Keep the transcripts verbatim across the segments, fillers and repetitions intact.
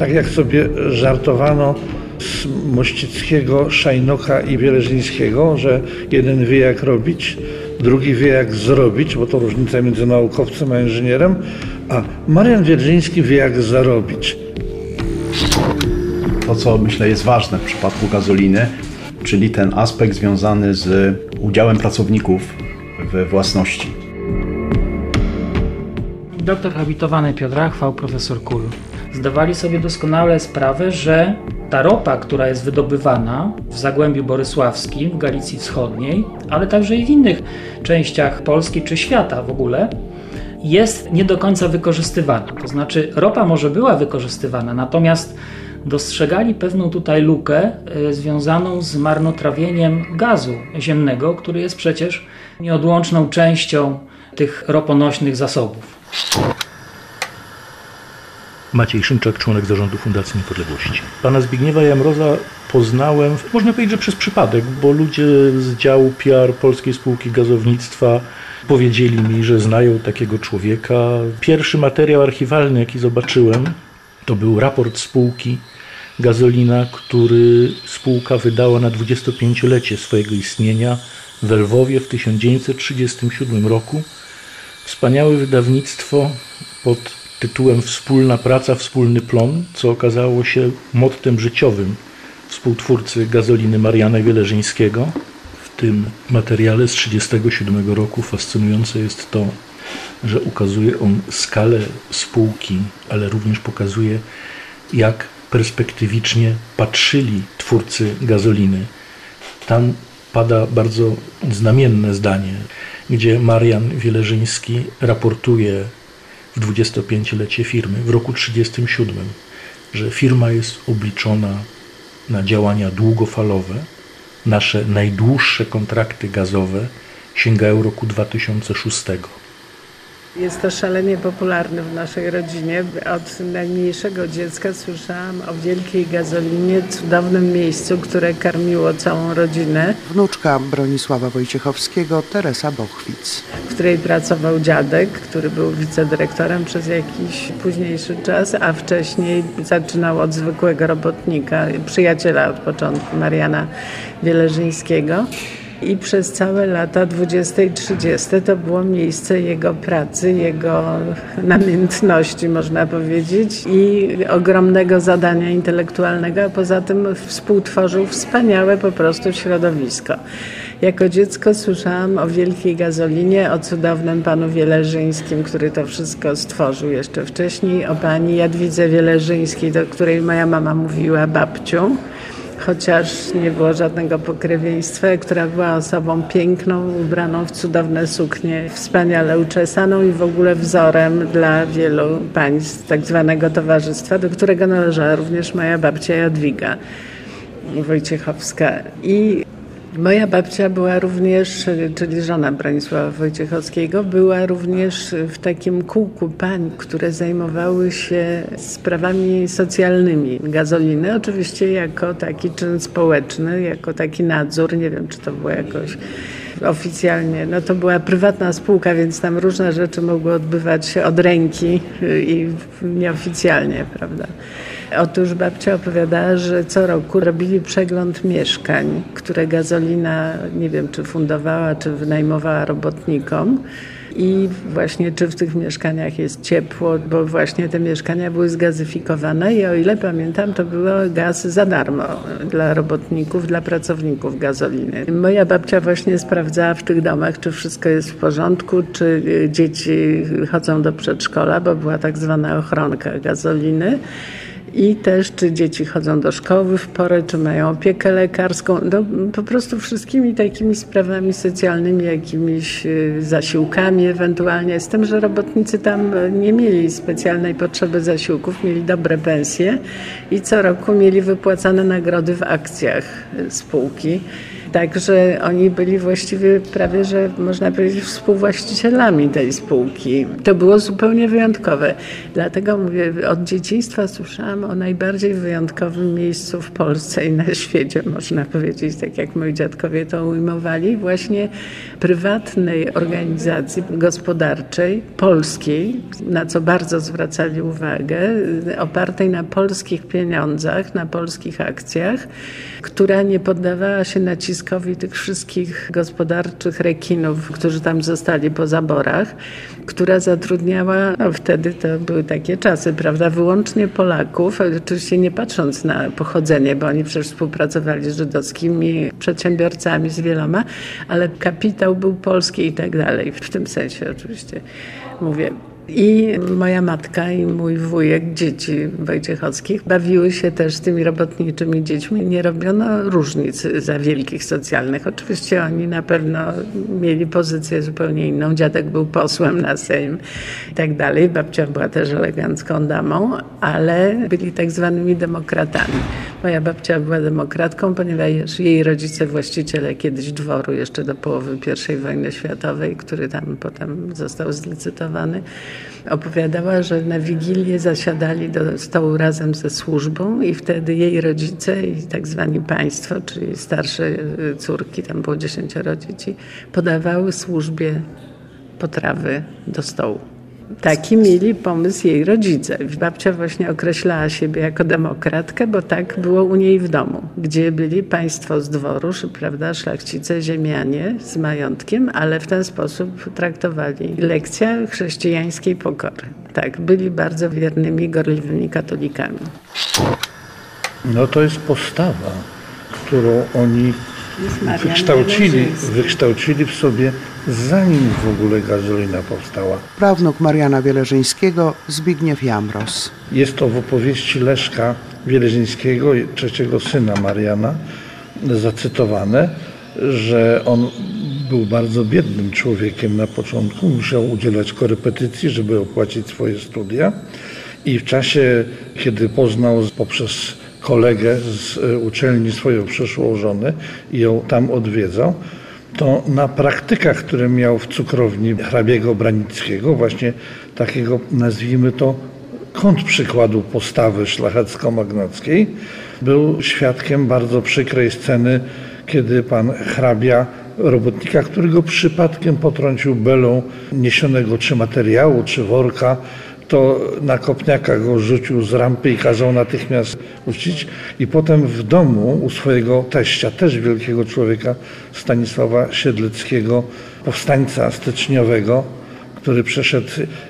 Tak jak sobie żartowano z Mościckiego, Szajnoka i Weleżyńskiego, że jeden wie jak robić, drugi wie jak zrobić, bo to różnica między naukowcem a inżynierem, a Marian Wierzyński wie jak zarobić. To, co myślę jest ważne w przypadku Gazoliny, czyli ten aspekt związany z udziałem pracowników we własności. Doktor habilitowany Piotr Achwał, profesor Kul, zdawali sobie doskonale sprawę, że ta ropa, która jest wydobywana w Zagłębiu Borysławskim, w Galicji Wschodniej, ale także i w innych częściach Polski czy świata w ogóle, jest nie do końca wykorzystywana. To znaczy ropa może była wykorzystywana, natomiast dostrzegali pewną tutaj lukę y, związaną z marnotrawieniem gazu ziemnego, który jest przecież nieodłączną częścią tych roponośnych zasobów. Maciej Szymczak, członek zarządu Fundacji Niepodległości. Pana Zbigniewa Jamroza poznałem, można powiedzieć, że przez przypadek, bo ludzie z działu P R Polskiej Spółki Gazownictwa powiedzieli mi, że znają takiego człowieka. Pierwszy materiał archiwalny, jaki zobaczyłem, to był raport spółki Gazolina, który spółka wydała na dwudziestopięciolecie swojego istnienia w Lwowie w tysiąc dziewięćset trzydziestym siódmym roku. Wspaniałe wydawnictwo pod tytułem Wspólna praca, wspólny plon, co okazało się mottem życiowym współtwórcy Gazoliny Mariana Weleżyńskiego. W tym materiale z tysiąc dziewięćset trzydziestego siódmego roku fascynujące jest to, że ukazuje on skalę spółki, ale również pokazuje, jak perspektywicznie patrzyli twórcy Gazoliny. Tam pada bardzo znamienne zdanie, gdzie Marian Weleżyński raportuje w dwudziestopięciolecie firmy w roku trzydziestym siódmym, że firma jest obliczona na działania długofalowe. Nasze najdłuższe kontrakty gazowe sięgają roku dwa tysiące szóstego. Jest to szalenie popularne w naszej rodzinie. Od najmniejszego dziecka słyszałam o wielkiej Gazolinie, cudownym miejscu, które karmiło całą rodzinę. Wnuczka Bronisława Wojciechowskiego, Teresa Bochwic. W której pracował dziadek, który był wicedyrektorem przez jakiś późniejszy czas, a wcześniej zaczynał od zwykłego robotnika, przyjaciela od początku, Mariana Weleżyńskiego. I przez całe lata dwudzieste i trzydzieste to było miejsce jego pracy, jego namiętności, można powiedzieć, i ogromnego zadania intelektualnego, a poza tym współtworzył wspaniałe po prostu środowisko. Jako dziecko słyszałam o wielkiej Gazolinie, o cudownym panu Weleżyńskim, który to wszystko stworzył jeszcze wcześniej, o pani Jadwidze Weleżyńskiej, do której moja mama mówiła babciu, chociaż nie było żadnego pokrewieństwa, która była osobą piękną, ubraną w cudowne suknie, wspaniale uczesaną i w ogóle wzorem dla wielu pań z tak zwanego towarzystwa, do którego należała również moja babcia Jadwiga Wojciechowska. I moja babcia była również, czyli żona Bronisława Wojciechowskiego, była również w takim kółku pań, które zajmowały się sprawami socjalnymi Gazoliny. Oczywiście jako taki czyn społeczny, jako taki nadzór. Nie wiem, czy to było jakoś oficjalnie. No to była prywatna spółka, więc tam różne rzeczy mogły odbywać się od ręki i nieoficjalnie, prawda? Otóż babcia opowiadała, że co roku robili przegląd mieszkań, które Gazolina, nie wiem, czy fundowała, czy wynajmowała robotnikom. I właśnie czy w tych mieszkaniach jest ciepło, bo właśnie te mieszkania były zgazyfikowane i o ile pamiętam, to był gaz za darmo dla robotników, dla pracowników Gazoliny. Moja babcia właśnie sprawdzała w tych domach, czy wszystko jest w porządku, czy dzieci chodzą do przedszkola, bo była tak zwana ochronka Gazoliny. I też, czy dzieci chodzą do szkoły w porę, czy mają opiekę lekarską. No, po prostu wszystkimi takimi sprawami socjalnymi, jakimiś zasiłkami ewentualnie. Z tym, że robotnicy tam nie mieli specjalnej potrzeby zasiłków, mieli dobre pensje i co roku mieli wypłacane nagrody w akcjach spółki. Także oni byli właściwie prawie, że można powiedzieć, współwłaścicielami tej spółki. To było zupełnie wyjątkowe. Dlatego mówię, od dzieciństwa słyszałam o najbardziej wyjątkowym miejscu w Polsce i na świecie, można powiedzieć, tak jak moi dziadkowie to ujmowali, właśnie prywatnej organizacji gospodarczej, polskiej, na co bardzo zwracali uwagę, opartej na polskich pieniądzach, na polskich akcjach, która nie poddawała się naciskowi tych wszystkich gospodarczych rekinów, którzy tam zostali po zaborach, która zatrudniała, no wtedy to były takie czasy, prawda, wyłącznie Polaków, oczywiście nie patrząc na pochodzenie, bo oni przecież współpracowali z żydowskimi przedsiębiorcami, z wieloma, ale kapitał był polski i tak dalej, w tym sensie oczywiście mówię. I moja matka i mój wujek, dzieci Wojciechowskich, bawiły się też z tymi robotniczymi dziećmi. Nie robiono różnic za wielkich socjalnych. Oczywiście oni na pewno mieli pozycję zupełnie inną. Dziadek był posłem na Sejm i tak dalej. Babcia była też elegancką damą, ale byli tak zwanymi demokratami. Moja babcia była demokratką, ponieważ jej rodzice, właściciele kiedyś dworu jeszcze do połowy pierwszej wojny światowej, który tam potem został zlicytowany, opowiadała, że na Wigilię zasiadali do stołu razem ze służbą i wtedy jej rodzice i tak zwani państwo, czyli starsze córki, tam było dziesięcioro dzieci, podawały służbie potrawy do stołu. Taki mieli pomysł jej rodzice. Babcia właśnie określała siebie jako demokratkę, bo tak było u niej w domu, gdzie byli państwo z dworu, prawda, szlachcice, ziemianie z majątkiem, ale w ten sposób traktowali lekcja chrześcijańskiej pokory. Tak, byli bardzo wiernymi, gorliwymi katolikami. No to jest postawa, którą oni wykształcili, wykształcili w sobie, zanim w ogóle gazolina powstała. Prawnuk Mariana Wieleżyńskiego, Zbigniew Jamroz. Jest to w opowieści Leszka Wieleżyńskiego, trzeciego syna Mariana, zacytowane, że on był bardzo biednym człowiekiem na początku, musiał udzielać korepetycji, żeby opłacić swoje studia i w czasie, kiedy poznał poprzez kolegę z uczelni swoją przyszłą żonę i ją tam odwiedzał, to na praktykach, które miał w cukrowni hrabiego Branickiego, właśnie takiego, nazwijmy to, kontrprzykładu postawy szlachecko-magnackiej, był świadkiem bardzo przykrej sceny, kiedy pan hrabia robotnika, którego przypadkiem potrącił belą niesionego czy materiału, czy worka, to na kopniaka go rzucił z rampy i kazał natychmiast puścić. I potem w domu u swojego teścia, też wielkiego człowieka, Stanisława Siedleckiego, powstańca styczniowego, który przeszedł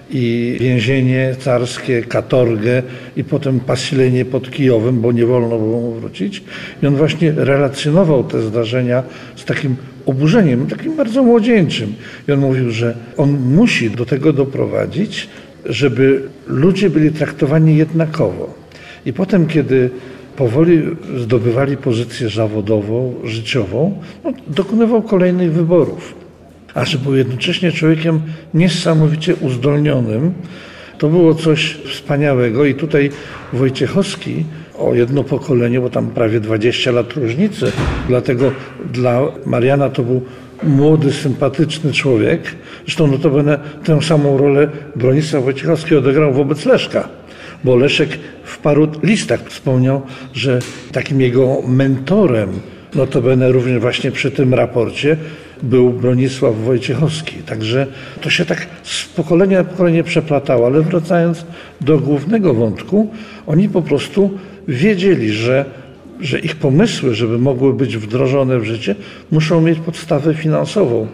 i więzienie carskie, katorgę i potem pasilenie pod Kijowem, bo nie wolno było mu wrócić. I on właśnie relacjonował te zdarzenia z takim oburzeniem, takim bardzo młodzieńczym. I on mówił, że on musi do tego doprowadzić, żeby ludzie byli traktowani jednakowo. I potem, kiedy powoli zdobywali pozycję zawodową, życiową, no, dokonywał kolejnych wyborów. A że był jednocześnie człowiekiem niesamowicie uzdolnionym, to było coś wspaniałego. I tutaj Wojciechowski o jedno pokolenie, bo tam prawie dwadzieścia lat różnicy, dlatego dla Mariana to był młody, sympatyczny człowiek. Zresztą notabene tę samą rolę Bronisław Wojciechowski odegrał wobec Leszka, bo Leszek w paru listach wspomniał, że takim jego mentorem, notabene również właśnie przy tym raporcie, był Bronisław Wojciechowski. Także to się tak z pokolenia na pokolenie przeplatało, ale wracając do głównego wątku, oni po prostu wiedzieli, że że ich pomysły, żeby mogły być wdrożone w życie, muszą mieć podstawę finansową.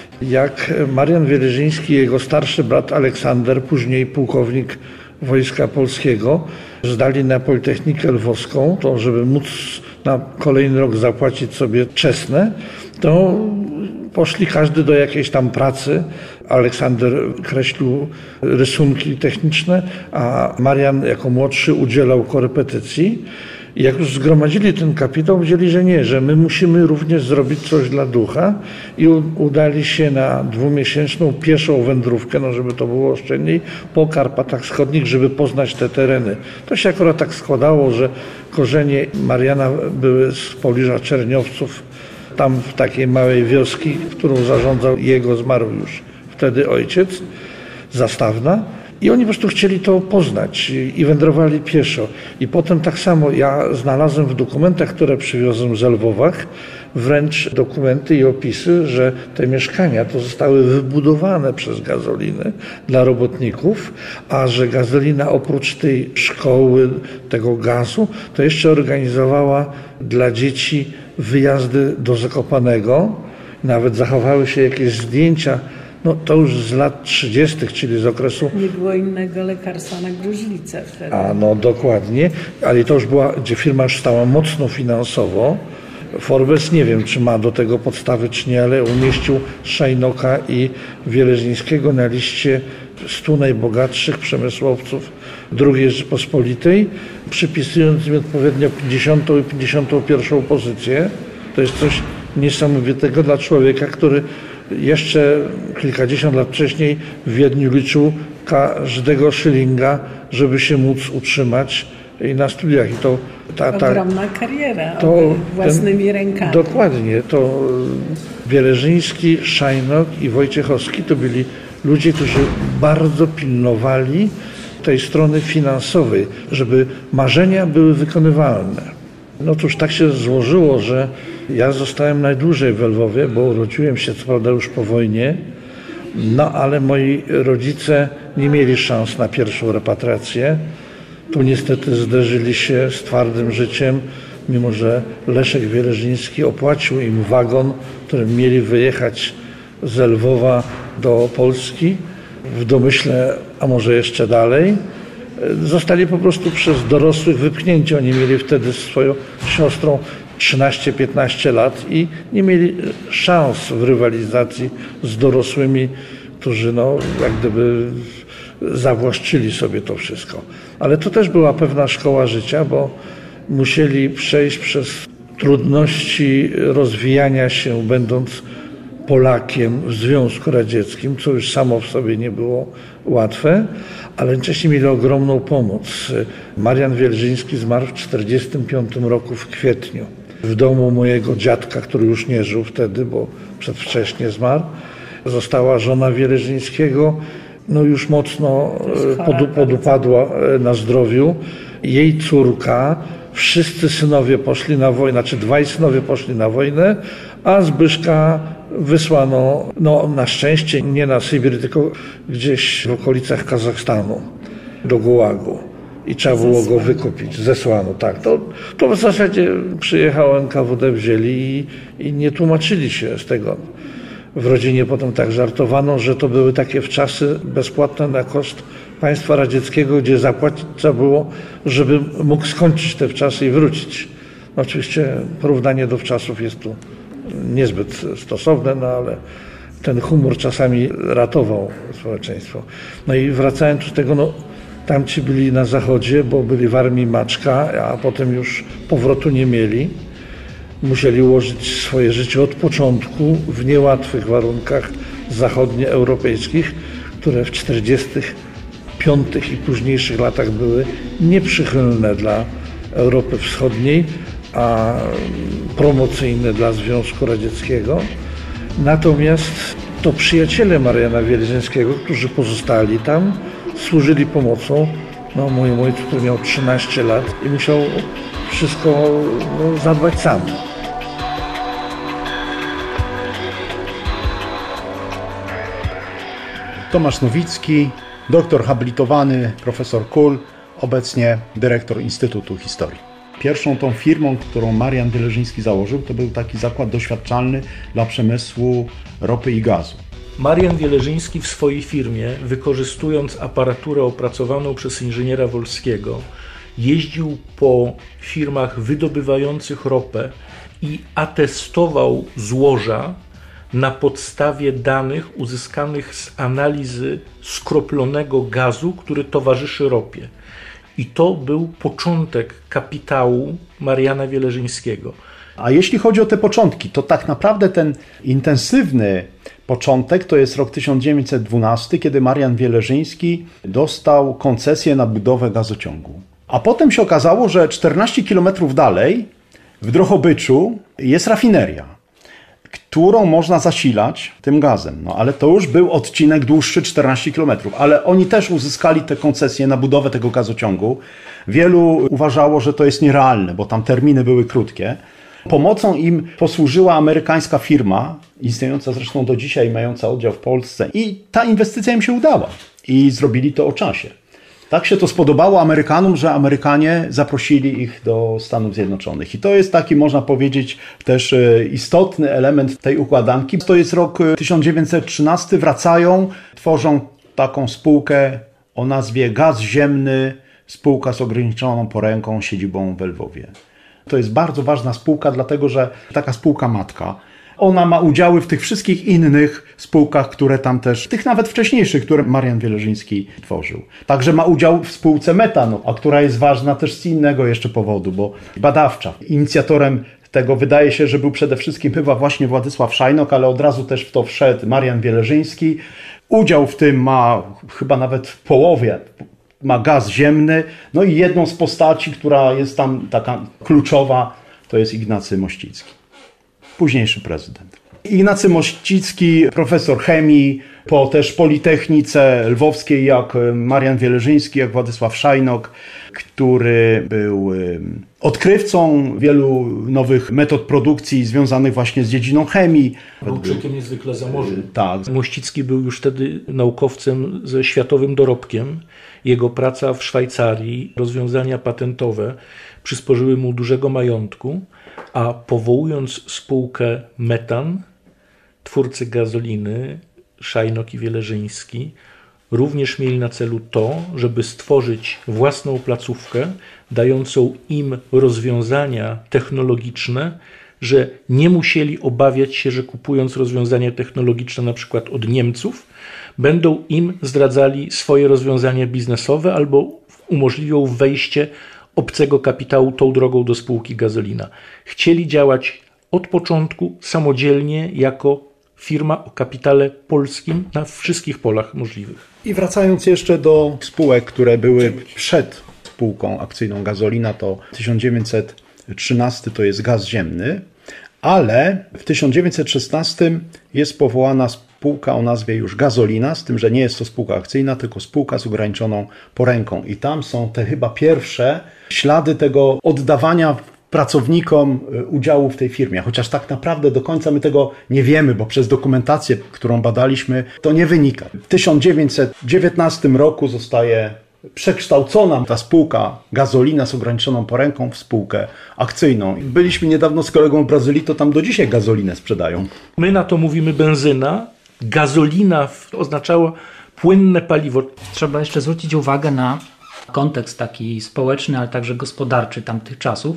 Jak Marian Wieleżyński i jego starszy brat Aleksander, później pułkownik Wojska Polskiego, zdali na Politechnikę Lwowską, to żeby móc na kolejny rok zapłacić sobie czesne, to poszli każdy do jakiejś tam pracy. Aleksander kreślił rysunki techniczne, a Marian jako młodszy udzielał korepetycji. I jak już zgromadzili ten kapitał, wiedzieli, że nie, że my musimy również zrobić coś dla ducha i udali się na dwumiesięczną pieszą wędrówkę, no żeby to było oszczędniej, po Karpatach Wschodnich, żeby poznać te tereny. To się akurat tak składało, że korzenie Mariana były z pobliża Czerniowców, tam w takiej małej wioski, którą zarządzał jego zmarł już wtedy ojciec, Zastawna. I oni po prostu chcieli to poznać i wędrowali pieszo. I potem tak samo ja znalazłem w dokumentach, które przywiozłem z Lwowach, wręcz dokumenty i opisy, że te mieszkania to zostały wybudowane przez Gazoliny dla robotników, a że Gazolina oprócz tej szkoły, tego gazu, to jeszcze organizowała dla dzieci wyjazdy do Zakopanego. Nawet zachowały się jakieś zdjęcia, no to już z lat trzydziestych, czyli z okresu... Nie było innego lekarstwa na gruźlicę wtedy. A no dokładnie, ale to już była, gdzie firma już stała mocno finansowo. Forbes nie wiem, czy ma do tego podstawy, czy nie, ale umieścił Szajnoka i Wieleżyńskiego na liście stu najbogatszych przemysłowców drugiej Rzeczypospolitej, przypisując im odpowiednio pięćdziesiątą i pięćdziesiątą pierwszą pozycję. To jest coś niesamowitego dla człowieka, który jeszcze kilkadziesiąt lat wcześniej w Wiedniu liczył każdego szylinga, żeby się móc utrzymać i na studiach. I to ta, ta, ogromna kariera, to własnymi ten, rękami. Dokładnie. To Wieleżyński, Szajnok i Wojciechowski to byli ludzie, którzy bardzo pilnowali tej strony finansowej, żeby marzenia były wykonywalne. No cóż, tak się złożyło, że ja zostałem najdłużej w Lwowie, bo urodziłem się co prawda już po wojnie, no ale moi rodzice nie mieli szans na pierwszą repatriację. Tu niestety zderzyli się z twardym życiem, mimo że Leszek Wieleżyński opłacił im wagon, którym mieli wyjechać z Lwowa do Polski, w domyśle, a może jeszcze dalej. Zostali po prostu przez dorosłych wypchnięci. Oni mieli wtedy z swoją siostrą trzynaście piętnaście lat i nie mieli szans w rywalizacji z dorosłymi, którzy no, jak gdyby zawłaszczyli sobie to wszystko. Ale to też była pewna szkoła życia, bo musieli przejść przez trudności rozwijania się, będąc Polakiem w Związku Radzieckim, co już samo w sobie nie było łatwe, ale jednocześnie mieli ogromną pomoc. Marian Wieleżyński zmarł w tysiąc dziewięćset czterdziestym piątym roku w kwietniu. W domu mojego dziadka, który już nie żył wtedy, bo przedwcześnie zmarł, została żona Wieleżyńskiego, no już mocno podu, podupadła na zdrowiu. Jej córka, wszyscy synowie poszli na wojnę, znaczy dwaj synowie poszli na wojnę, a Zbyszka wysłano, no na szczęście nie na Sybir, tylko gdzieś w okolicach Kazachstanu, do Gułagu. I trzeba było go wykupić. Zesłano, tak. To, to w zasadzie przyjechał N K W D, wzięli i, i nie tłumaczyli się z tego. W rodzinie potem tak żartowano, że to były takie wczasy bezpłatne na koszt państwa radzieckiego, gdzie zapłacić trzeba było, żeby mógł skończyć te wczasy i wrócić. No oczywiście porównanie do wczasów jest tu niezbyt stosowne, no ale ten humor czasami ratował społeczeństwo. No i wracając do tego, no tamci byli na zachodzie, bo byli w armii Maczka, a potem już powrotu nie mieli. Musieli ułożyć swoje życie od początku w niełatwych warunkach zachodnioeuropejskich, które w czterdziestych piątych i późniejszych latach były nieprzychylne dla Europy Wschodniej, a promocyjne dla Związku Radzieckiego. Natomiast to przyjaciele Mariana Wieleżyńskiego, którzy pozostali tam, służyli pomocą. No, mój ojciec, który miał trzynaście lat i musiał wszystko no, zadbać sam. Tomasz Nowicki, doktor habilitowany, profesor Kull, obecnie dyrektor Instytutu Historii. Pierwszą tą firmą, którą Marian Wieleżyński założył, to był taki zakład doświadczalny dla przemysłu ropy i gazu. Marian Wieleżyński w swojej firmie, wykorzystując aparaturę opracowaną przez inżyniera Wolskiego, jeździł po firmach wydobywających ropę i atestował złoża na podstawie danych uzyskanych z analizy skroplonego gazu, który towarzyszy ropie. I to był początek kapitału Mariana Wieleżyńskiego. A jeśli chodzi o te początki, to tak naprawdę ten intensywny początek to jest rok tysiąc dziewięćset dwunasty, kiedy Marian Wieleżyński dostał koncesję na budowę gazociągu. A potem się okazało, że czternaście kilometrów dalej, w Drohobyczu, jest rafineria. którą można zasilać tym gazem. No ale to już był odcinek dłuższy czternaście kilometrów, ale oni też uzyskali te koncesje na budowę tego gazociągu. Wielu uważało, że to jest nierealne, bo tam terminy były krótkie. Pomocą im posłużyła amerykańska firma, istniejąca zresztą do dzisiaj, mająca oddział w Polsce, i ta inwestycja im się udała i zrobili to o czasie. Tak się to spodobało Amerykanom, że Amerykanie zaprosili ich do Stanów Zjednoczonych. I to jest taki, można powiedzieć, też istotny element tej układanki. To jest rok tysiąc dziewięćset trzynasty, wracają, tworzą taką spółkę o nazwie Gaz Ziemny, spółka z ograniczoną poręką, siedzibą w Lwowie. To jest bardzo ważna spółka, dlatego że taka spółka matka, ona ma udziały w tych wszystkich innych spółkach, które tam też, tych nawet wcześniejszych, które Marian Wielerzyński tworzył. Także ma udział w spółce Metan, a która jest ważna też z innego jeszcze powodu, bo badawcza. Inicjatorem tego wydaje się, że był przede wszystkim chyba właśnie Władysław Szajnok, ale od razu też w to wszedł Marian Wielerzyński. Udział w tym ma chyba nawet w połowie, ma Gaz Ziemny, no i jedną z postaci, która jest tam taka kluczowa, to jest Ignacy Mościcki, późniejszy prezydent. Ignacy Mościcki, profesor chemii, po też Politechnice Lwowskiej, jak Marian Wielerzyński, jak Władysław Szajnok, który był odkrywcą wielu nowych metod produkcji związanych właśnie z dziedziną chemii. Był człowiekiem niezwykle zamożnym. Tak. Mościcki był już wtedy naukowcem ze światowym dorobkiem. Jego praca w Szwajcarii, rozwiązania patentowe przysporzyły mu dużego majątku, a powołując spółkę Metan, twórcy gazoliny, Szajnok i Wielerzyński, również mieli na celu to, żeby stworzyć własną placówkę, dającą im rozwiązania technologiczne, że nie musieli obawiać się, że kupując rozwiązania technologiczne na przykład od Niemców, będą im zdradzali swoje rozwiązania biznesowe albo umożliwią wejście obcego kapitału tą drogą do spółki Gazolina. Chcieli działać od początku samodzielnie jako firma o kapitale polskim na wszystkich polach możliwych. I wracając jeszcze do spółek, które były przed spółką akcyjną Gazolina, to tysiąc dziewięćset trzynasty to jest Gaz Ziemny, ale w tysiąc dziewięćset szesnastym jest powołana spółka o nazwie już Gazolina, z tym, że nie jest to spółka akcyjna, tylko spółka z ograniczoną poręką. I tam są te chyba pierwsze ślady tego oddawania pracownikom udziału w tej firmie, chociaż tak naprawdę do końca my tego nie wiemy, bo przez dokumentację, którą badaliśmy, to nie wynika. W tysiąc dziewięćset dziewiętnastym roku zostaje przekształcona ta spółka Gazolina z ograniczoną poręką w spółkę akcyjną. Byliśmy niedawno z kolegą w Brazylii, to tam do dzisiaj gazolinę sprzedają. My na to mówimy benzyna, gazolina oznaczała płynne paliwo. Trzeba jeszcze zwrócić uwagę na kontekst taki społeczny, ale także gospodarczy tamtych czasów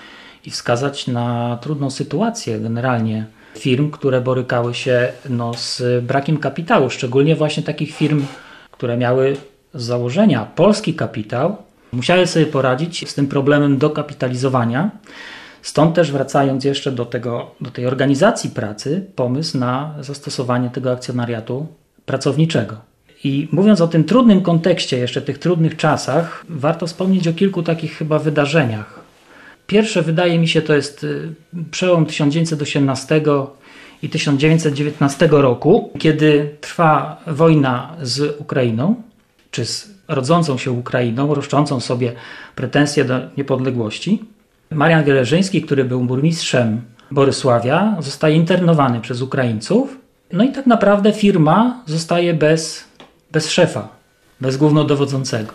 i wskazać na trudną sytuację generalnie firm, które borykały się no, z brakiem kapitału, szczególnie właśnie takich firm, które miały z założenia polski kapitał, musiały sobie poradzić z tym problemem dokapitalizowania. Stąd też wracając jeszcze do, tego, do tej organizacji pracy, pomysł na zastosowanie tego akcjonariatu pracowniczego. I mówiąc o tym trudnym kontekście, jeszcze tych trudnych czasach, warto wspomnieć o kilku takich chyba wydarzeniach. Pierwsze, wydaje mi się, to jest przełom tysiąc dziewięćset osiemnastego i tysiąc dziewięćset dziewiętnastego roku, kiedy trwa wojna z Ukrainą, czy z rodzącą się Ukrainą, roszczącą sobie pretensje do niepodległości. Marian Wielerzyński, który był burmistrzem Borysławia, zostaje internowany przez Ukraińców. No i tak naprawdę firma zostaje bez, bez szefa, bez głównodowodzącego.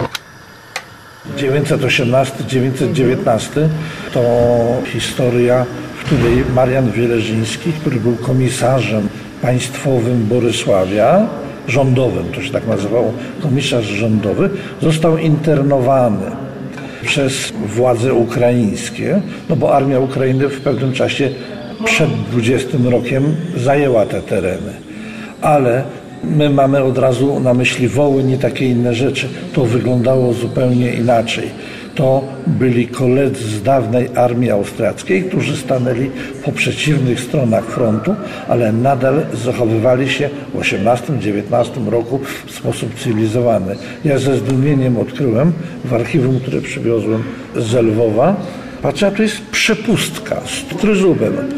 dziewięćset osiemnasty dziewięćset dziewiętnasty to historia, w której Marian Wielerzyński, który był komisarzem państwowym Borysławia, rządowym, to się tak nazywało, komisarz rządowy, został internowany przez władze ukraińskie, no bo armia Ukrainy w pewnym czasie przed dwudziestym rokiem zajęła te tereny. Ale my mamy od razu na myśli Wołyń i takie inne rzeczy. To wyglądało zupełnie inaczej. To byli koledzy z dawnej armii austriackiej, którzy stanęli po przeciwnych stronach frontu, ale nadal zachowywali się w osiemnastym dziewiętnastym roku w sposób cywilizowany. Ja ze zdumieniem odkryłem w archiwum, które przywiozłem z Lwowa, patrzę, a to jest przepustka z tryzubem.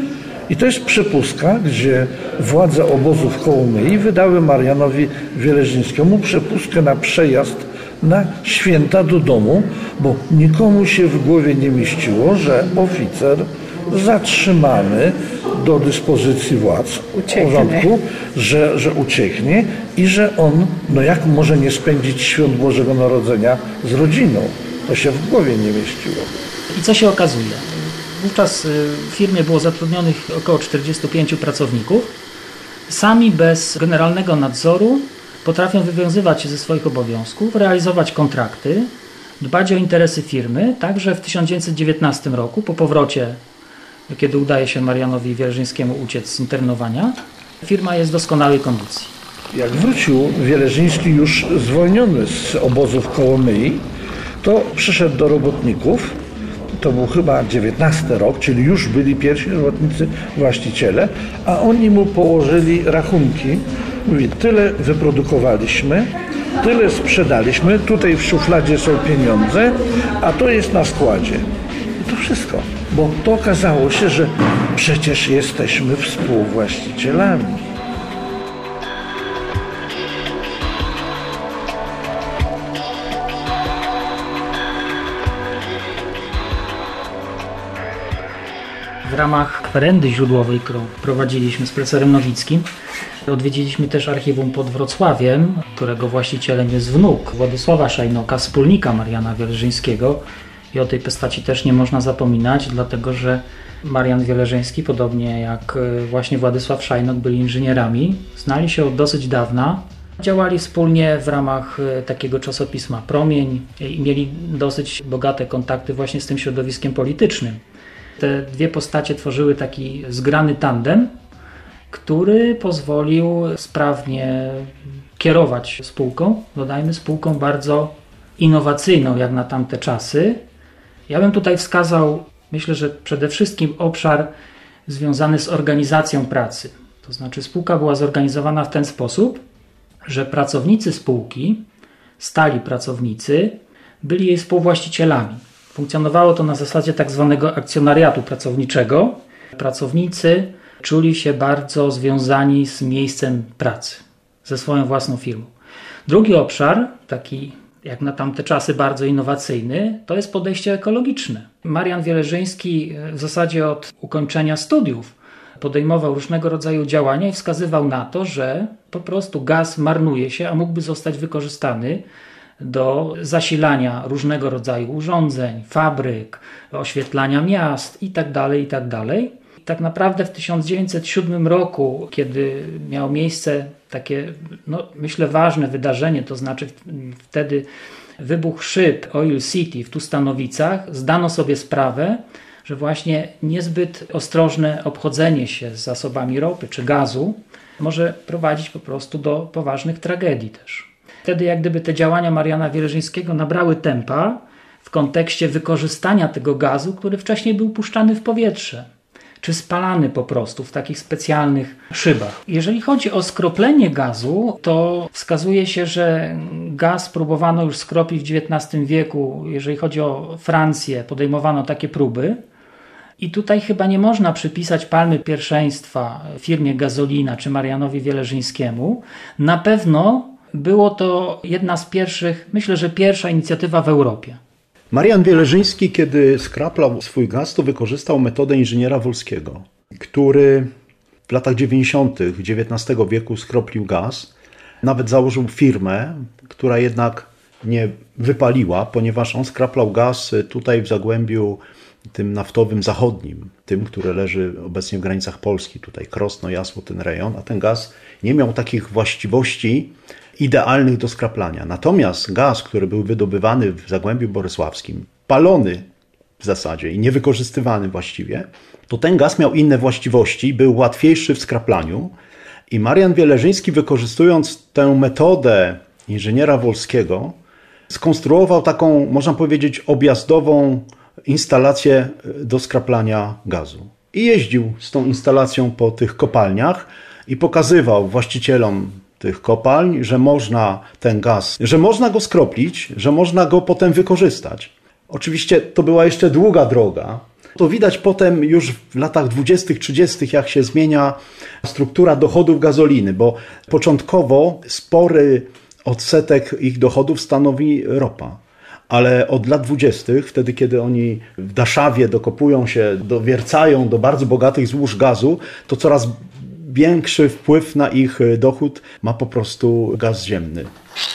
I to jest przepustka, gdzie władze obozów Kołomyi wydały Marianowi Wieleżyńskiemu przepustkę na przejazd na święta do domu, bo nikomu się w głowie nie mieściło, że oficer zatrzymany do dyspozycji władz w porządku, że, że ucieknie i że on, no jak może nie spędzić świąt Bożego Narodzenia z rodziną? To się w głowie nie mieściło. I co się okazuje? Wówczas w firmie było zatrudnionych około czterdziestu pięciu pracowników. Sami bez generalnego nadzoru potrafią wywiązywać się ze swoich obowiązków, realizować kontrakty, dbać o interesy firmy. Także w tysiąc dziewięćset dziewiętnastym roku, po powrocie, kiedy udaje się Marianowi Wieleżyńskiemu uciec z internowania, firma jest w doskonałej kondycji. Jak wrócił Wieleżyński już zwolniony z obozów Kołomyi, to przyszedł do robotników. To był chyba dziewiętnasty rok, czyli już byli pierwsi robotnicy właściciele, a oni mu położyli rachunki. Mówi, tyle wyprodukowaliśmy, tyle sprzedaliśmy, tutaj w szufladzie są pieniądze, a to jest na składzie. I to wszystko, bo to okazało się, że przecież jesteśmy współwłaścicielami. W ramach kwerendy źródłowej, którą prowadziliśmy z profesorem Nowickim, odwiedziliśmy też archiwum pod Wrocławiem, którego właścicielem jest wnuk Władysława Szajnoka, wspólnika Mariana Wieleżyńskiego. I o tej postaci też nie można zapominać, dlatego że Marian Wieleżyński, podobnie jak właśnie Władysław Szajnok, byli inżynierami. Znali się od dosyć dawna. Działali wspólnie w ramach takiego czasopisma Promień i mieli dosyć bogate kontakty właśnie z tym środowiskiem politycznym. Te dwie postacie tworzyły taki zgrany tandem, który pozwolił sprawnie kierować spółką. Dodajmy, spółką bardzo innowacyjną jak na tamte czasy. Ja bym tutaj wskazał, myślę, że przede wszystkim obszar związany z organizacją pracy. To znaczy spółka była zorganizowana w ten sposób, że pracownicy spółki, stali pracownicy, byli jej współwłaścicielami. Funkcjonowało to na zasadzie tak zwanego akcjonariatu pracowniczego. Pracownicy czuli się bardzo związani z miejscem pracy, ze swoją własną firmą. Drugi obszar, taki jak na tamte czasy bardzo innowacyjny, to jest podejście ekologiczne. Marian Wieleżyński w zasadzie od ukończenia studiów podejmował różnego rodzaju działania i wskazywał na to, że po prostu gaz marnuje się, a mógłby zostać wykorzystany do zasilania różnego rodzaju urządzeń, fabryk, oświetlania miast itd., itd. Tak naprawdę w tysiąc dziewięćset siódmym roku, kiedy miało miejsce takie, no, myślę, ważne wydarzenie, to znaczy wtedy wybuch szyb Oil City w Tustanowicach, zdano sobie sprawę, że właśnie niezbyt ostrożne obchodzenie się z zasobami ropy czy gazu może prowadzić po prostu do poważnych tragedii też. Wtedy jak gdyby te działania Mariana Wieleżyńskiego nabrały tempa w kontekście wykorzystania tego gazu, który wcześniej był puszczany w powietrze, czy spalany po prostu w takich specjalnych szybach. Jeżeli chodzi o skroplenie gazu, to wskazuje się, że gaz próbowano już skropić w dziewiętnastym wieku. Jeżeli chodzi o Francję, podejmowano takie próby. I tutaj chyba nie można przypisać palmy pierwszeństwa firmie Gazolina czy Marianowi Wieleżyńskiemu. Na pewno było to jedna z pierwszych, myślę, że pierwsza inicjatywa w Europie. Marian Wieleżyński, kiedy skraplał swój gaz, to wykorzystał metodę inżyniera Wolskiego, który w latach dziewięćdziesiątych dziewiętnastego wieku skroplił gaz. Nawet założył firmę, która jednak nie wypaliła, ponieważ on skraplał gaz tutaj w Zagłębiu tym naftowym zachodnim, tym, które leży obecnie w granicach Polski, tutaj Krosno, Jasło, ten rejon, a ten gaz nie miał takich właściwości idealnych do skraplania. Natomiast gaz, który był wydobywany w Zagłębiu Borysławskim, palony w zasadzie i niewykorzystywany właściwie, to ten gaz miał inne właściwości, był łatwiejszy w skraplaniu i Marian Wieleżyński, wykorzystując tę metodę inżyniera Wolskiego, skonstruował taką, można powiedzieć, objazdową instalację do skraplania gazu. I jeździł z tą instalacją po tych kopalniach i pokazywał właścicielom tych kopalń, że można ten gaz, że można go skroplić, że można go potem wykorzystać. Oczywiście to była jeszcze długa droga, To widać potem już w latach dwudziestych, trzydziestych, jak się zmienia struktura dochodów gazoliny, bo początkowo spory odsetek ich dochodów stanowi ropa. Ale od lat dwudziestych, wtedy kiedy oni w Daszawie dokopują się, dowiercają do bardzo bogatych złóż gazu, to coraz większy wpływ na ich dochód ma po prostu gaz ziemny.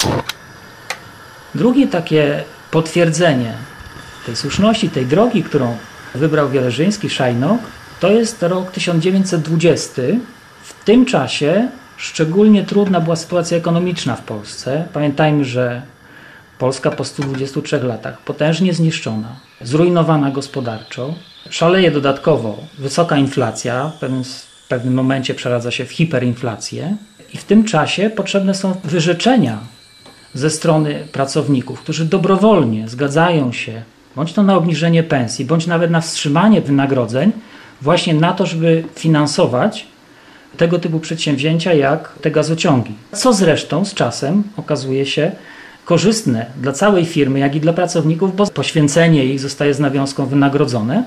Drugie takie potwierdzenie tej słuszności, tej drogi, którą wybrał Wielerzyński, Szajnok, to jest rok tysiąc dziewięćset dwudziesty. W tym czasie szczególnie trudna była sytuacja ekonomiczna w Polsce. Pamiętajmy, że Polska po stu dwudziestu trzech latach potężnie zniszczona, zrujnowana gospodarczo, szaleje dodatkowo wysoka inflacja, w pewnym, w pewnym momencie przeradza się w hiperinflację i w tym czasie potrzebne są wyrzeczenia ze strony pracowników, którzy dobrowolnie zgadzają się bądź to na obniżenie pensji, bądź nawet na wstrzymanie wynagrodzeń właśnie na to, żeby finansować tego typu przedsięwzięcia jak te gazociągi. Co zresztą z czasem okazuje się korzystne dla całej firmy, jak i dla pracowników, bo poświęcenie ich zostaje z nawiązką wynagrodzone.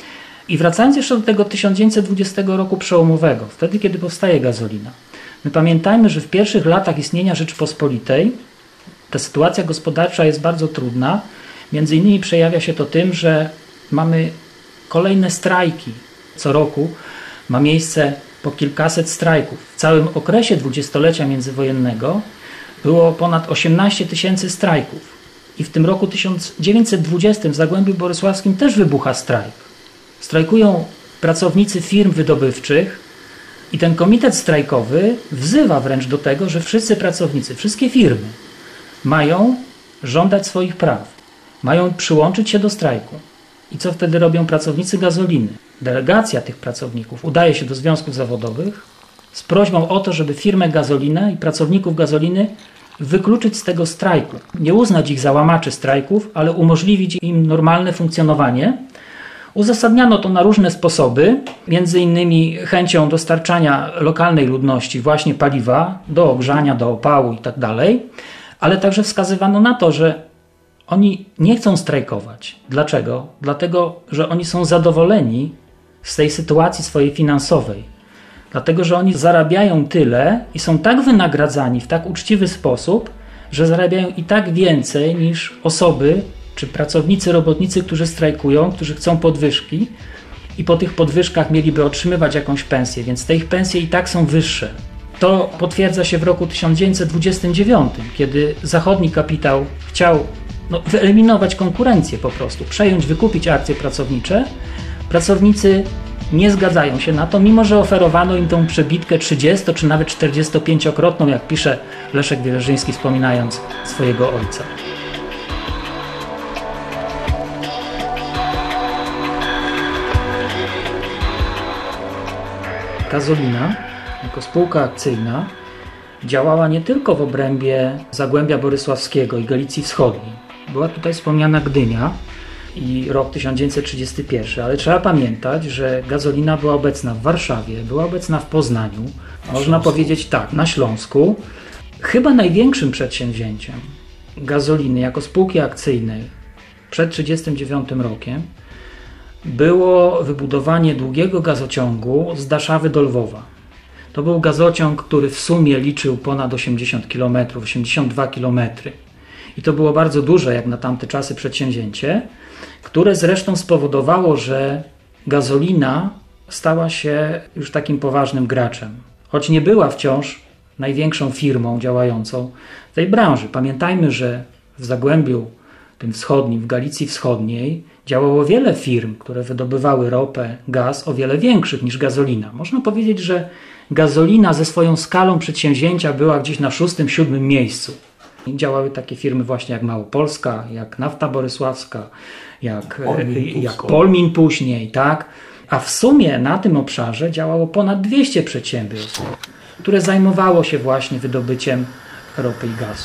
I wracając jeszcze do tego tysiąc dziewięćset dwudziestego roku przełomowego, wtedy kiedy powstaje gazolina, my pamiętajmy, że w pierwszych latach istnienia Rzeczypospolitej ta sytuacja gospodarcza jest bardzo trudna. Między innymi przejawia się to tym, że mamy kolejne strajki. Co roku ma miejsce po kilkaset strajków. W całym okresie dwudziestolecia międzywojennego było ponad osiemnaście tysięcy strajków. I w tym roku tysiąc dziewięćset dwudziestym w Zagłębiu Borysławskim też wybucha strajk. Strajkują pracownicy firm wydobywczych i ten komitet strajkowy wzywa wręcz do tego, że wszyscy pracownicy, wszystkie firmy mają żądać swoich praw, mają przyłączyć się do strajku. I co wtedy robią pracownicy gazoliny? Delegacja tych pracowników udaje się do związków zawodowych z prośbą o to, żeby firmę Gazolinę i pracowników gazoliny wykluczyć z tego strajku. Nie uznać ich za łamaczy strajków, ale umożliwić im normalne funkcjonowanie. Uzasadniano to na różne sposoby, między innymi chęcią dostarczania lokalnej ludności właśnie paliwa do ogrzania, do opału itd., ale także wskazywano na to, że oni nie chcą strajkować. Dlaczego? Dlatego, że oni są zadowoleni z tej sytuacji swojej finansowej. Dlatego, że oni zarabiają tyle i są tak wynagradzani w tak uczciwy sposób, że zarabiają i tak więcej niż osoby czy pracownicy, robotnicy, którzy strajkują, którzy chcą podwyżki i po tych podwyżkach mieliby otrzymywać jakąś pensję, więc te ich pensje i tak są wyższe. To potwierdza się w roku tysiąc dziewięćset dwudziestym dziewiątym, kiedy zachodni kapitał chciał no, wyeliminować konkurencję po prostu, przejąć, wykupić akcje pracownicze. Pracownicy nie zgadzają się na to, mimo że oferowano im tą przebitkę trzydziesto czy nawet czterdziestopięciokrotną, jak pisze Leszek Wielerzyński, wspominając swojego ojca. Gazolina jako spółka akcyjna działała nie tylko w obrębie Zagłębia Borysławskiego i Galicji Wschodniej. Była tutaj wspomniana Gdynia i rok tysiąc dziewięćset trzydziesty pierwszy, ale trzeba pamiętać, że gazolina była obecna w Warszawie, była obecna w Poznaniu, można powiedzieć tak, na Śląsku. Chyba największym przedsięwzięciem gazoliny jako spółki akcyjnej przed tysiąc dziewięćset trzydziestym dziewiątym rokiem było wybudowanie długiego gazociągu z Daszawy do Lwowa. To był gazociąg, który w sumie liczył ponad osiemdziesiąt kilometrów, osiemdziesiąt dwa kilometry. I to było bardzo duże, jak na tamte czasy, przedsięwzięcie, które zresztą spowodowało, że gazolina stała się już takim poważnym graczem. Choć nie była wciąż największą firmą działającą w tej branży. Pamiętajmy, że w Zagłębiu tym wschodnim, w Galicji Wschodniej działało wiele firm, które wydobywały ropę, gaz o wiele większych niż gazolina. Można powiedzieć, że gazolina ze swoją skalą przedsięwzięcia była gdzieś na szóstym, siódmym miejscu. Działały takie firmy właśnie jak Małopolska, jak Nafta Borysławska, jak Polmin, jak Polmin później, tak? A w sumie na tym obszarze działało ponad dwieście przedsiębiorstw, które zajmowało się właśnie wydobyciem ropy i gazu.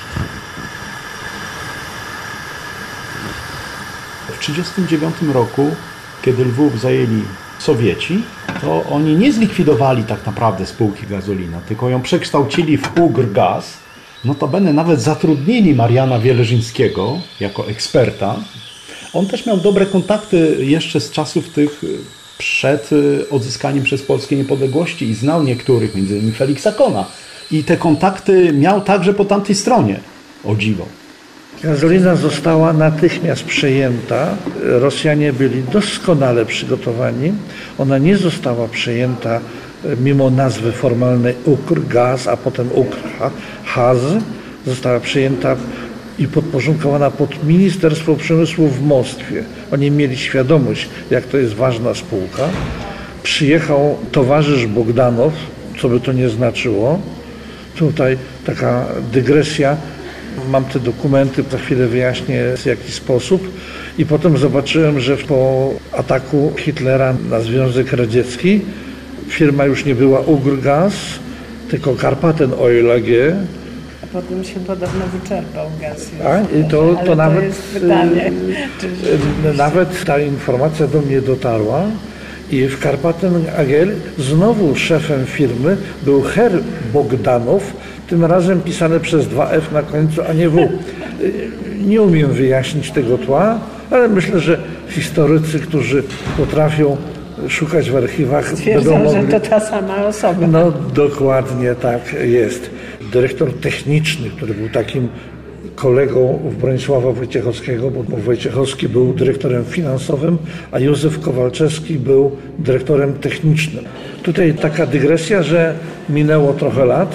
W tysiąc dziewięćset trzydziestym dziewiątym roku, kiedy Lwów zajęli Sowieci, to oni nie zlikwidowali tak naprawdę spółki Gazolina, tylko ją przekształcili w Ugrgaz. Notabene nawet zatrudnili Mariana Wielerzyńskiego jako eksperta, On też miał dobre kontakty jeszcze z czasów tych przed odzyskaniem przez Polskę niepodległości i znał niektórych, między innymi Feliksa Kona. I te kontakty miał także po tamtej stronie, o dziwo. Gazolina została natychmiast przejęta. Rosjanie byli doskonale przygotowani. Ona nie została przejęta mimo nazwy formalnej Ukrgaz, a potem Ukrhaz. Została przejęta i podporządkowana pod Ministerstwo Przemysłu w Moskwie. Oni mieli świadomość, jak to jest ważna spółka. Przyjechał towarzysz Bogdanow, co by to nie znaczyło. Tutaj taka dygresja. Mam te dokumenty, za chwilę wyjaśnię w jaki sposób. I potem zobaczyłem, że po ataku Hitlera na Związek Radziecki firma już nie była Ukrgaz, tylko Karpaten Oil A G. A potem się podobno wyczerpał gaz. A, i to, to, to nawet, jest pytanie, czy nawet ta informacja do mnie dotarła. I w Karpaten A G znowu szefem firmy był Herr Bogdanow, tym razem pisane przez dwa F na końcu, a nie W. Nie umiem wyjaśnić tego tła, ale myślę, że historycy, którzy potrafią szukać w archiwach, twierdzą, będą mogli... że to ta sama osoba. No dokładnie tak jest. Dyrektor techniczny, który był takim kolegą Bronisława Wojciechowskiego, bo Wojciechowski był dyrektorem finansowym, a Józef Kowalczewski był dyrektorem technicznym. Tutaj taka dygresja, że minęło trochę lat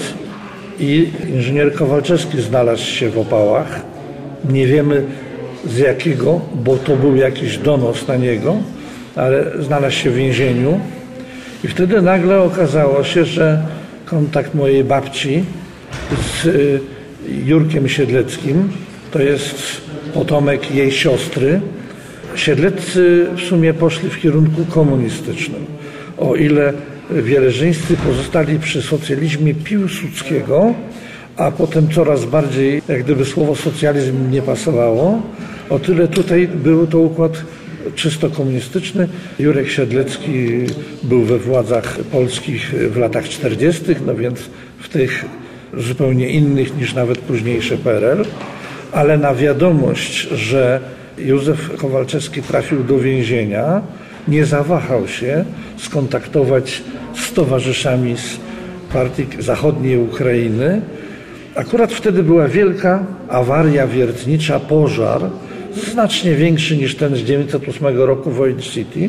i inżynier Kowalczewski znalazł się w opałach. Nie wiemy z jakiego, bo to był jakiś donos na niego, ale znalazł się w więzieniu. I wtedy nagle okazało się, że kontakt mojej babci z Jurkiem Siedleckim, to jest potomek jej siostry. Siedleccy w sumie poszli w kierunku komunistycznym. O ile wieleżyńscy pozostali przy socjalizmie Piłsudskiego, a potem coraz bardziej, jak gdyby słowo socjalizm nie pasowało, o tyle tutaj był to układ czysto komunistyczny. Jurek Siedlecki był we władzach polskich w latach czterdziestych, no więc w tych zupełnie innych niż nawet późniejsze P R L, ale na wiadomość, że Józef Kowalczewski trafił do więzienia, nie zawahał się skontaktować z towarzyszami z partii zachodniej Ukrainy. Akurat wtedy była wielka awaria wiertnicza, pożar, znacznie większy niż ten z dziewięćset ósmego roku w Void City.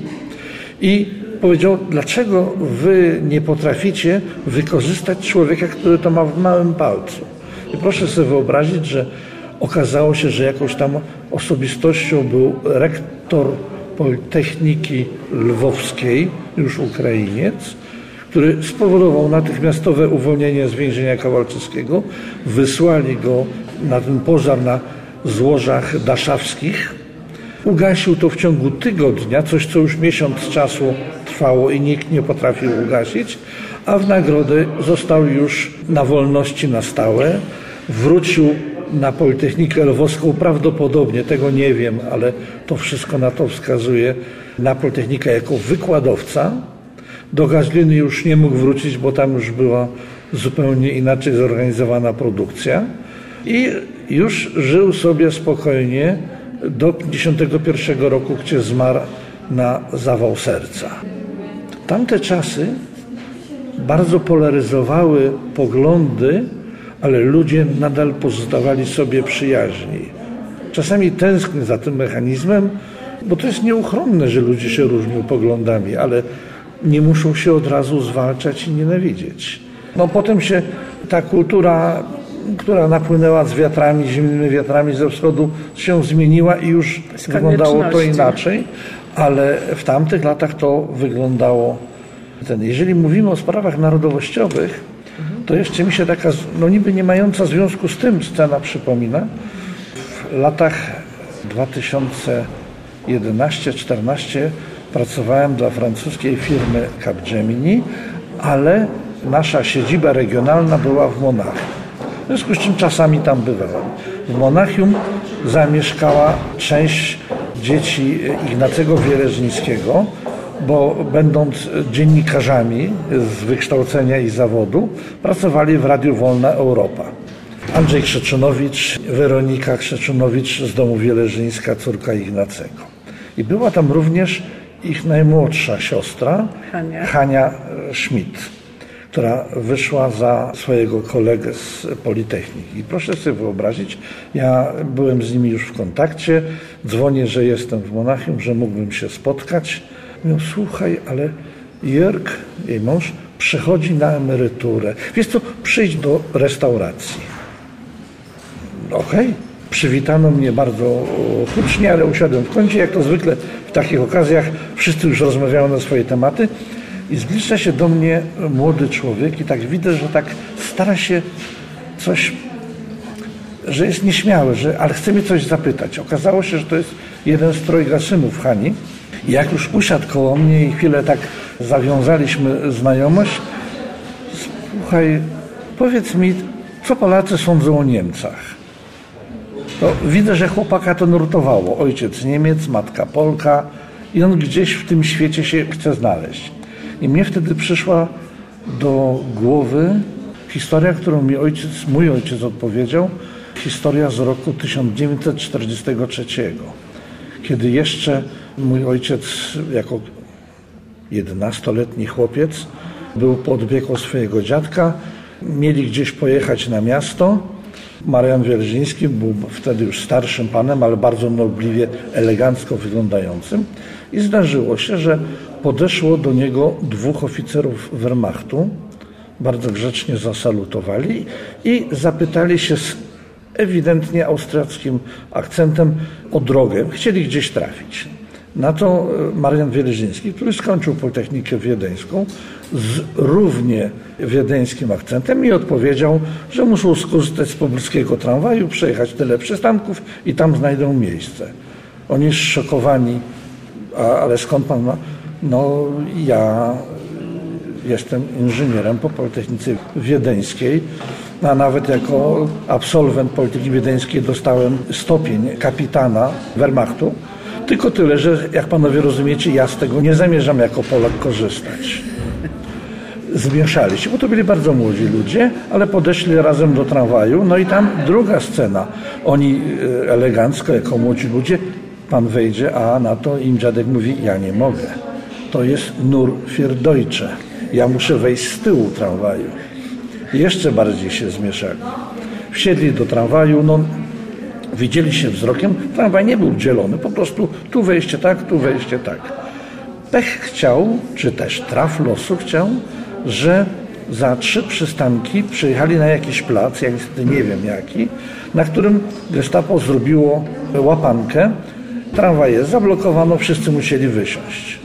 I powiedział, dlaczego wy nie potraficie wykorzystać człowieka, który to ma w małym palcu. I proszę sobie wyobrazić, że okazało się, że jakąś tam osobistością był rektor Politechniki Lwowskiej, już Ukrainiec, który spowodował natychmiastowe uwolnienie z więzienia Kowalczewskiego. Wysłali go na ten pożar na złożach daszawskich. Ugasił to w ciągu tygodnia, coś co już miesiąc czasu trwało i nikt nie potrafił ugasić, a w nagrodę został już na wolności na stałe. Wrócił na Politechnikę Lwowską, prawdopodobnie, tego nie wiem, ale to wszystko na to wskazuje, na Politechnikę jako wykładowca. Do Gazliny już nie mógł wrócić, bo tam już była zupełnie inaczej zorganizowana produkcja i już żył sobie spokojnie do pięćdziesiątego pierwszego roku, gdzie zmarł na zawał serca. Tamte czasy bardzo polaryzowały poglądy, ale ludzie nadal pozostawali sobie przyjaźni. Czasami tęsknię za tym mechanizmem, bo to jest nieuchronne, że ludzie się różnią poglądami, ale nie muszą się od razu zwalczać i nienawidzieć. No potem się ta kultura, która napłynęła z wiatrami, zimnymi wiatrami ze wschodu, się zmieniła i już wyglądało to inaczej, ale w tamtych latach to wyglądało ten. Jeżeli mówimy o sprawach narodowościowych, to jeszcze mi się taka, no niby nie mająca związku z tym scena przypomina. W latach dwa tysiące jedenaście czternaście pracowałem dla francuskiej firmy Capgemini, ale nasza siedziba regionalna była w Monachium. W związku z czym czasami tam bywałem. W Monachium zamieszkała część dzieci Ignacego Wieleżyńskiego, bo będąc dziennikarzami z wykształcenia i zawodu, pracowali w Radiu Wolna Europa. Andrzej Krzeczonowicz, Weronika Krzeczonowicz z domu Wieleżyńska, córka Ignacego. I była tam również ich najmłodsza siostra, Hania, Hania Schmidt, która wyszła za swojego kolegę z Politechniki. I proszę sobie wyobrazić, ja byłem z nimi już w kontakcie, dzwonię, że jestem w Monachium, że mógłbym się spotkać. Mówią, słuchaj, ale Jörg, jej mąż, przechodzi na emeryturę. Wiesz co, przyjdź do restauracji. Okej, okay. Przywitano mnie bardzo hucznie, ale usiadłem w kącie, jak to zwykle w takich okazjach wszyscy już rozmawiają na swoje tematy i zbliża się do mnie młody człowiek i tak widzę, że tak stara się coś, że jest nieśmiały, że, ale chce mnie coś zapytać. Okazało się, że to jest jeden z trojga synów Hani. I jak już usiadł koło mnie i chwilę tak zawiązaliśmy znajomość, słuchaj, powiedz mi, co Polacy sądzą o Niemcach? To widzę, że chłopaka to nurtowało. Ojciec Niemiec, matka Polka i on gdzieś w tym świecie się chce znaleźć. I mnie wtedy przyszła do głowy historia, którą mi ojciec, mój ojciec odpowiedział, historia z roku tysiąc dziewięćset czterdziestego trzeciego, kiedy jeszcze mój ojciec jako jedenastoletni chłopiec był pod opieką swojego dziadka, mieli gdzieś pojechać na miasto. Marian Wieleżyński był wtedy już starszym panem, ale bardzo nobliwie, elegancko wyglądającym i zdarzyło się, że podeszło do niego dwóch oficerów Wehrmachtu, bardzo grzecznie zasalutowali i zapytali się z ewidentnie austriackim akcentem o drogę. Chcieli gdzieś trafić. Na to Marian Wieleżyński, który skończył Politechnikę Wiedeńską z równie wiedeńskim akcentem i odpowiedział, że muszą skorzystać z pobliskiego tramwaju, przejechać tyle przystanków i tam znajdą miejsce. Oni zszokowani, a, ale skąd pan ma? No ja jestem inżynierem po Politechnice Wiedeńskiej, a nawet jako absolwent Politechniki Wiedeńskiej dostałem stopień kapitana Wehrmachtu. Tylko tyle, że jak panowie rozumiecie, ja z tego nie zamierzam jako Polak korzystać. Zmieszali się, bo to byli bardzo młodzi ludzie, ale podeszli razem do tramwaju, no i tam druga scena. Oni elegancko, jako młodzi ludzie, pan wejdzie, a na to im dziadek mówi, ja nie mogę. To jest nur für Deutsche. Ja muszę wejść z tyłu tramwaju. Jeszcze bardziej się zmieszali. Wsiedli do tramwaju, no widzieli się wzrokiem, tramwaj nie był dzielony, po prostu tu wejście tak, tu wejście tak. Pech chciał, czy też traf losu chciał, że za trzy przystanki przyjechali na jakiś plac, ja niestety nie wiem jaki, na którym Gestapo zrobiło łapankę, tramwaje zablokowano, wszyscy musieli wysiąść.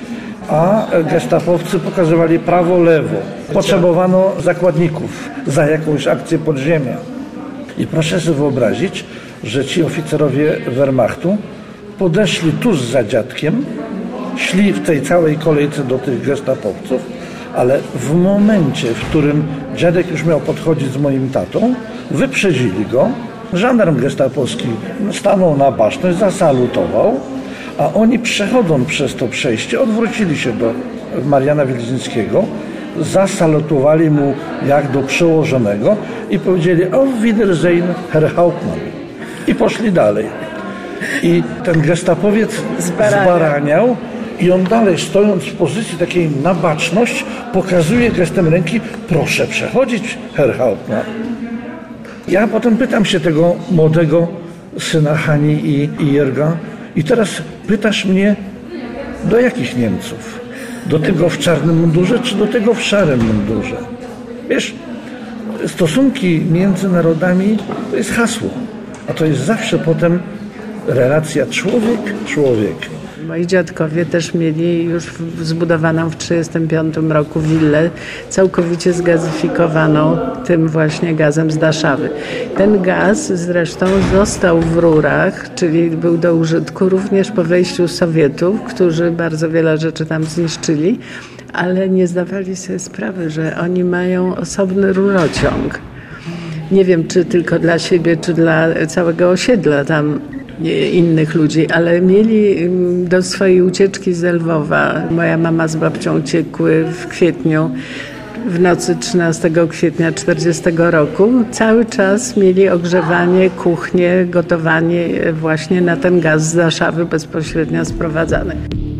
A gestapowcy pokazywali prawo, lewo. Potrzebowano zakładników za jakąś akcję podziemia. I proszę sobie wyobrazić, że ci oficerowie Wehrmachtu podeszli tuż za dziadkiem, szli w tej całej kolejce do tych gestapowców, ale w momencie, w którym dziadek już miał podchodzić z moim tatą, wyprzedzili go, żandarm gestapowski stanął na baczność, zasalutował, a oni przechodząc przez to przejście odwrócili się do Mariana Wieleżyńskiego, zasalutowali mu jak do przełożonego i powiedzieli auf Wiedersehen, Herr Hauptmann. I poszli dalej. I ten gestapowiec zbaraniał i on dalej, stojąc w pozycji takiej na baczność, pokazuje gestem ręki, proszę przechodzić, Herr Hauptmann. Ja potem pytam się tego młodego syna Hani i, i Jörga i teraz pytasz mnie, do jakich Niemców? Do tego w czarnym mundurze, czy do tego w szarym mundurze? Wiesz, stosunki między narodami to jest hasło, a to jest zawsze potem relacja człowiek-człowiek. Moi dziadkowie też mieli już zbudowaną w tysiąc dziewięćset trzydziestym piątym roku willę, całkowicie zgazyfikowaną tym właśnie gazem z Daszawy. Ten gaz zresztą został w rurach, czyli był do użytku również po wejściu Sowietów, którzy bardzo wiele rzeczy tam zniszczyli, ale nie zdawali sobie sprawy, że oni mają osobny rurociąg. Nie wiem, czy tylko dla siebie, czy dla całego osiedla tam innych ludzi, ale mieli do swojej ucieczki z Lwowa. Moja mama z babcią uciekły w kwietniu. w nocy trzynastego kwietnia tysiąc dziewięćset czterdziestego roku cały czas mieli ogrzewanie, kuchnię, gotowanie właśnie na ten gaz z Warszawy bezpośrednio sprowadzany.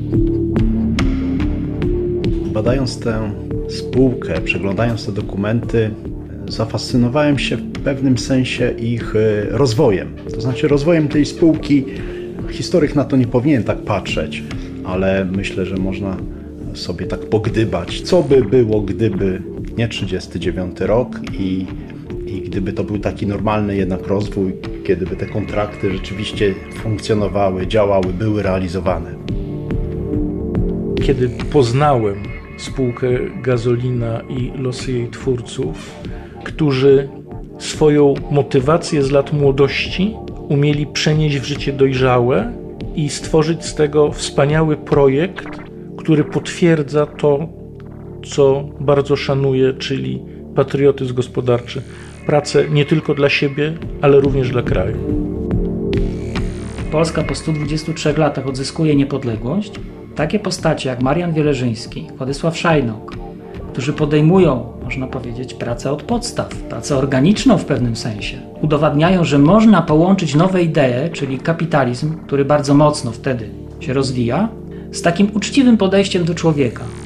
Badając tę spółkę, przeglądając te dokumenty, zafascynowałem się w pewnym sensie ich rozwojem. To znaczy rozwojem tej spółki. Historyk na to nie powinien tak patrzeć, ale myślę, że można sobie tak pogdybać, co by było, gdyby nie trzydziesty dziewiąty rok i, i gdyby to był taki normalny jednak rozwój, kiedyby te kontrakty rzeczywiście funkcjonowały, działały, były realizowane. Kiedy poznałem spółkę Gazolina i losy jej twórców, którzy swoją motywację z lat młodości umieli przenieść w życie dojrzałe i stworzyć z tego wspaniały projekt, który potwierdza to, co bardzo szanuję, czyli patriotyzm gospodarczy. Pracę nie tylko dla siebie, ale również dla kraju. Polska po stu dwudziestu trzech latach odzyskuje niepodległość. Takie postacie jak Marian Wieleżyński, Władysław Szajnok, którzy podejmują, można powiedzieć, pracę od podstaw, pracę organiczną w pewnym sensie, udowadniają, że można połączyć nowe idee, czyli kapitalizm, który bardzo mocno wtedy się rozwija, z takim uczciwym podejściem do człowieka.